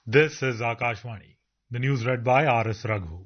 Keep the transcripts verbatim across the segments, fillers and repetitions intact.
This is Akashvani. The news read by R S Raghu.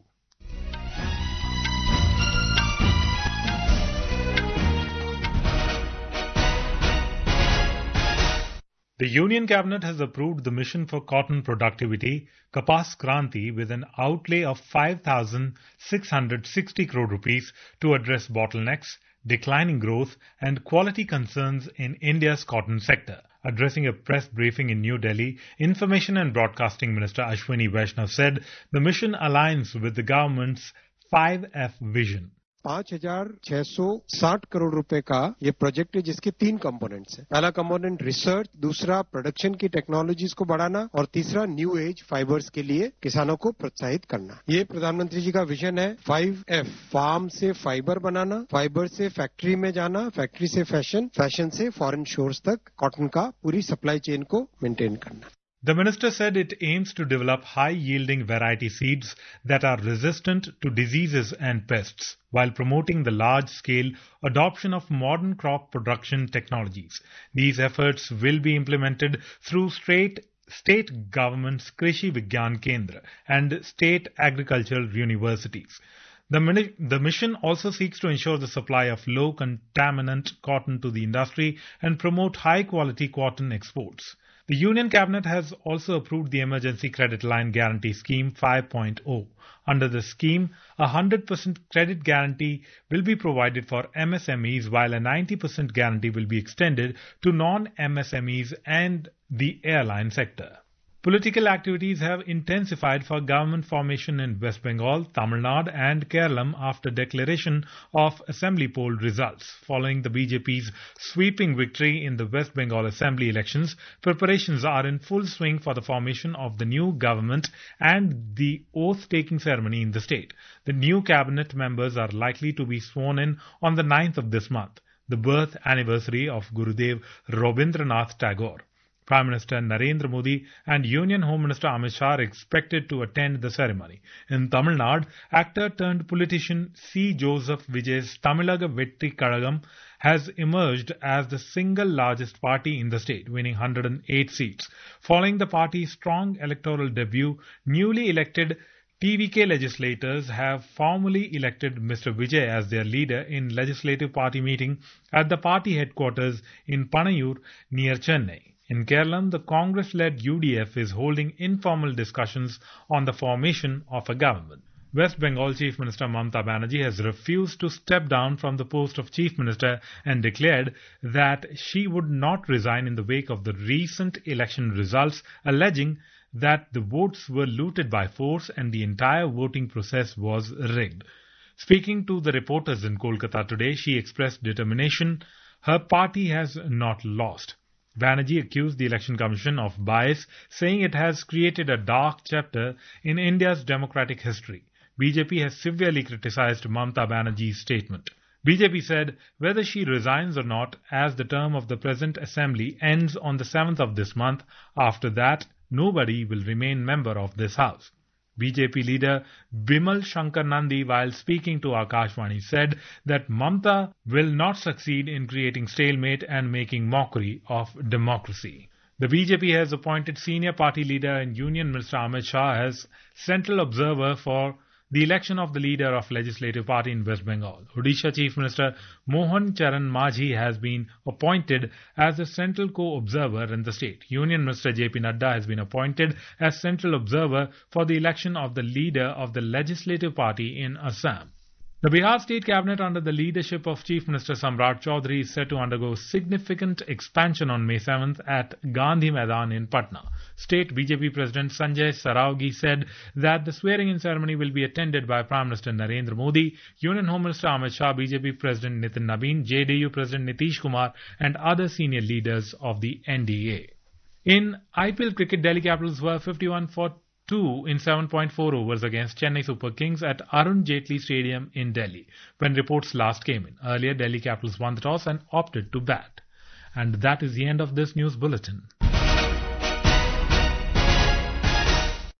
The Union Cabinet has approved the Mission for Cotton Productivity, Kapas Kranti, with an outlay of five thousand six hundred sixty crore rupees to address bottlenecks, declining growth and quality concerns in India's cotton sector. Addressing a press briefing in New Delhi, Information and Broadcasting Minister Ashwini Vaishnaw said the mission aligns with the government's five F vision. पाँच हजार छह सौ साठ करोड़ रुपए का ये project है जिसके तीन कंपोनेंट्स हैं। पहला कंपोनेंट रिसर्च, दूसरा प्रोडक्शन की टेक्नोलॉजीज को बढ़ाना और तीसरा न्यू एज फाइबर्स के लिए किसानों को प्रोत्साहित करना। ये प्रधानमंत्री जी का विजन है फाइव एफ, फार्म से फाइबर बनाना, फाइबर से फैक्ट्री में जाना, फैक्ट्री से फैशन, फैशन से फॉरेन शोर्स तक कॉटन का पूरी सप्लाई चेन को मेंटेन करना। The minister said it aims to develop high-yielding variety seeds that are resistant to diseases and pests, while promoting the large-scale adoption of modern crop production technologies. These efforts will be implemented through state, state governments' Krishi Vigyan Kendra and state agricultural universities. The, mini- the mission also seeks to ensure the supply of low-contaminant cotton to the industry and promote high-quality cotton exports. The Union Cabinet has also approved the Emergency Credit Line Guarantee Scheme five point oh. Under the scheme, a one hundred percent credit guarantee will be provided for M S M Es, while a ninety percent guarantee will be extended to non-M S M Es and the airline sector. Political activities have intensified for government formation in West Bengal, Tamil Nadu and Kerala after declaration of assembly poll results. Following the B J P's sweeping victory in the West Bengal assembly elections, preparations are in full swing for the formation of the new government and the oath-taking ceremony in the state. The new cabinet members are likely to be sworn in on the ninth of this month, the birth anniversary of Gurudev Rabindranath Tagore. Prime Minister Narendra Modi and Union Home Minister Amit Shah are expected to attend the ceremony. In Tamil Nadu, actor turned politician C. Joseph Vijay's Tamilaga Vetti Kazhagam has emerged as the single largest party in the state, winning one hundred eight seats. Following the party's strong electoral debut, newly elected T V K legislators have formally elected Mister Vijay as their leader in legislative party meeting at the party headquarters in Panayur near Chennai. In Kerala, the Congress-led U D F is holding informal discussions on the formation of a government. West Bengal Chief Minister Mamata Banerjee has refused to step down from the post of Chief Minister and declared that she would not resign in the wake of the recent election results, alleging that the votes were looted by force and the entire voting process was rigged. Speaking to the reporters in Kolkata today, she expressed determination. Her party has not lost. Banerjee accused the Election Commission of bias, saying it has created a dark chapter in India's democratic history. B J P has severely criticized Mamata Banerjee's statement. B J P said whether she resigns or not, as the term of the present assembly ends on the seventh of this month, after that, nobody will remain member of this house. B J P leader Bimal Shankar Nandi, while speaking to Akashvani, said that Mamata will not succeed in creating stalemate and making mockery of democracy. The B J P has appointed senior party leader and Union Minister Amit Shah as central observer for the election of the leader of Legislative Party in West Bengal. Odisha Chief Minister Mohan Charan Majhi has been appointed as the central co-observer in the state. Union Minister J P Nadda has been appointed as central observer for the election of the leader of the Legislative Party in Assam. The Bihar State Cabinet under the leadership of Chief Minister Samrat Chaudhary is set to undergo significant expansion on May seventh at Gandhi Maidan in Patna. State B J P President Sanjay Saraogi said that the swearing-in ceremony will be attended by Prime Minister Narendra Modi, Union Home Minister Amit Shah, B J P President Nitin Nabin, J D U President Nitish Kumar and other senior leaders of the N D A. In I P L cricket, Delhi Capitals were fifty-one for two in seven point four overs against Chennai Super Kings at Arun Jaitley Stadium in Delhi, when reports last came in. Earlier, Delhi Capitals won the toss and opted to bat. And that is the end of this news bulletin.